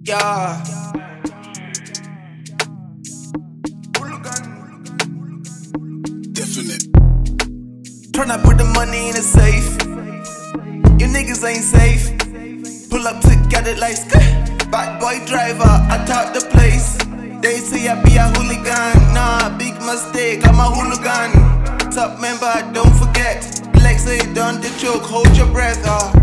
Yeah. Definite. Tryna put the money in the safe. You niggas ain't safe. Pull up together like bad boy driver, I top the place. They say I be a hooligan. Nah, big mistake, I'm a hooligan. Top member, don't forget. Like say done the joke, hold your breath.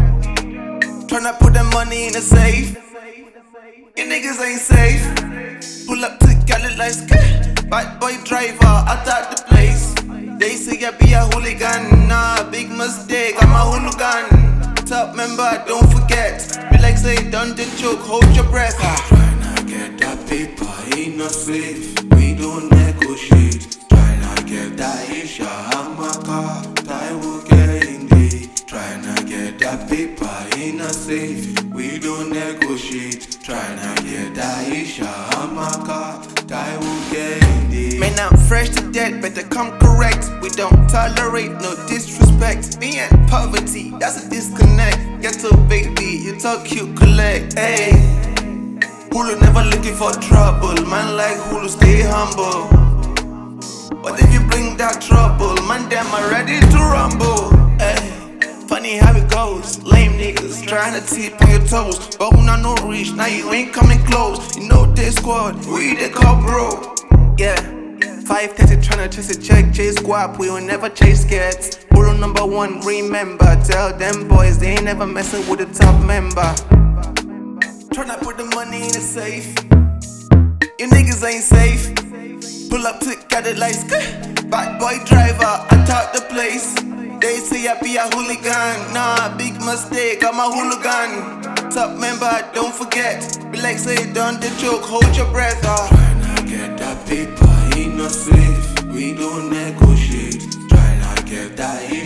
Tryna put the money in the safe. You niggas ain't safe. Pull up together like bad boy driver, I top the place. They say I be a hooligan. Nah, big mistake, I'm a hooligan. Top member, don't forget. Be like say done the joke, hold your breath. Tryna get that paper, ain't not safe. We don't negotiate. Tryna get that Isha, I'm a car. I will get in day. Tryna get that paper, ain't not safe. We don't negotiate. Tryna get that Isha, I'm a car. I will get in day. Man, I'm fresh to death, better come correct. We don't tolerate no disrespect. Me and poverty, that's a disconnect. Get to baby, you talk cute, collect. Hey, Hulu never looking for trouble. Man like Hulu, stay humble. But if you bring that trouble, man, damn, I'm ready to rumble. Hey, funny how it goes. Lame niggas trying to tip on your toes. But when I no reach, now you ain't coming close. You know this squad, we the call bro. Yeah, 530 tryna chase a check, chase guap, we will never chase cats. Rule number one, remember, tell them boys they ain't never messing with the top member. Tryna put the money in the safe. You niggas ain't safe. Pull up together like bad boy driver, I top the place. They say I be a hooligan. Nah, big mistake, I'm a hooligan. Top member, don't forget. Be like say done the joke, hold your breath. Tryna get that paper, ain't not safe. We don't negotiate. Tryna get that Isha.